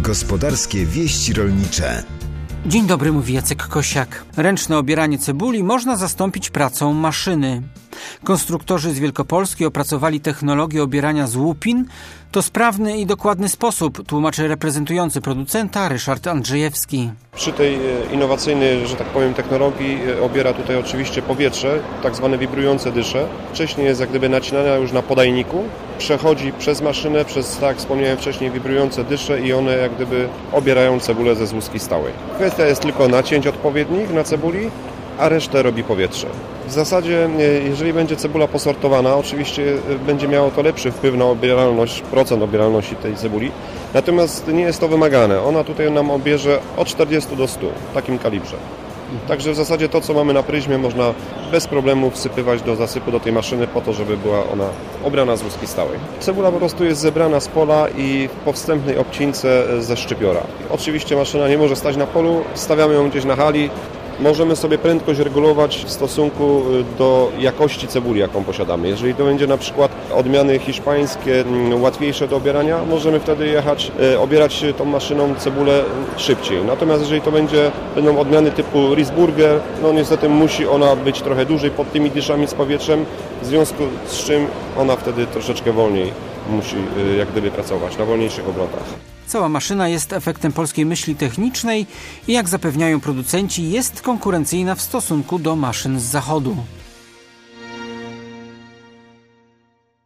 Gospodarskie wieści rolnicze. Dzień dobry, mówi Jacek Kosiak. Ręczne obieranie cebuli można zastąpić pracą maszyny. Konstruktorzy z Wielkopolski opracowali technologię obierania z łupin. To sprawny i dokładny sposób, tłumaczy reprezentujący producenta Ryszard Andrzejewski. Przy tej innowacyjnej, że tak powiem, technologii obiera tutaj oczywiście powietrze, tak zwane wibrujące dysze. Wcześniej jest jak gdyby nacinana już na podajniku, przechodzi przez maszynę, przez, tak jak wspomniałem wcześniej, wibrujące dysze i one jak gdyby obierają cebulę ze złuski stałej. Kwestia jest tylko nacięć odpowiednich na cebuli, a resztę robi powietrze. W zasadzie, jeżeli będzie cebula posortowana, oczywiście będzie miało to lepszy wpływ na obieralność, procent obieralności tej cebuli, natomiast nie jest to wymagane. Ona tutaj nam obierze od 40 do 100 w takim kalibrze. Także w zasadzie to, co mamy na pryzmie, można bez problemu wsypywać do zasypu do tej maszyny po to, żeby była ona obrana z łuski stałej. Cebula po prostu jest zebrana z pola i po wstępnej obcince ze szczypiora. Oczywiście maszyna nie może stać na polu, stawiamy ją gdzieś na hali. Możemy sobie prędkość regulować w stosunku do jakości cebuli, jaką posiadamy. Jeżeli to będzie na przykład odmiany hiszpańskie, łatwiejsze do obierania, możemy wtedy jechać, obierać tą maszyną cebulę szybciej. Natomiast jeżeli to będą odmiany typu Riesburger, no niestety musi ona być trochę dłużej pod tymi dyszami z powietrzem, w związku z czym ona wtedy troszeczkę wolniej musi jak gdyby pracować, na wolniejszych obrotach. Cała maszyna jest efektem polskiej myśli technicznej i jak zapewniają producenci, jest konkurencyjna w stosunku do maszyn z zachodu.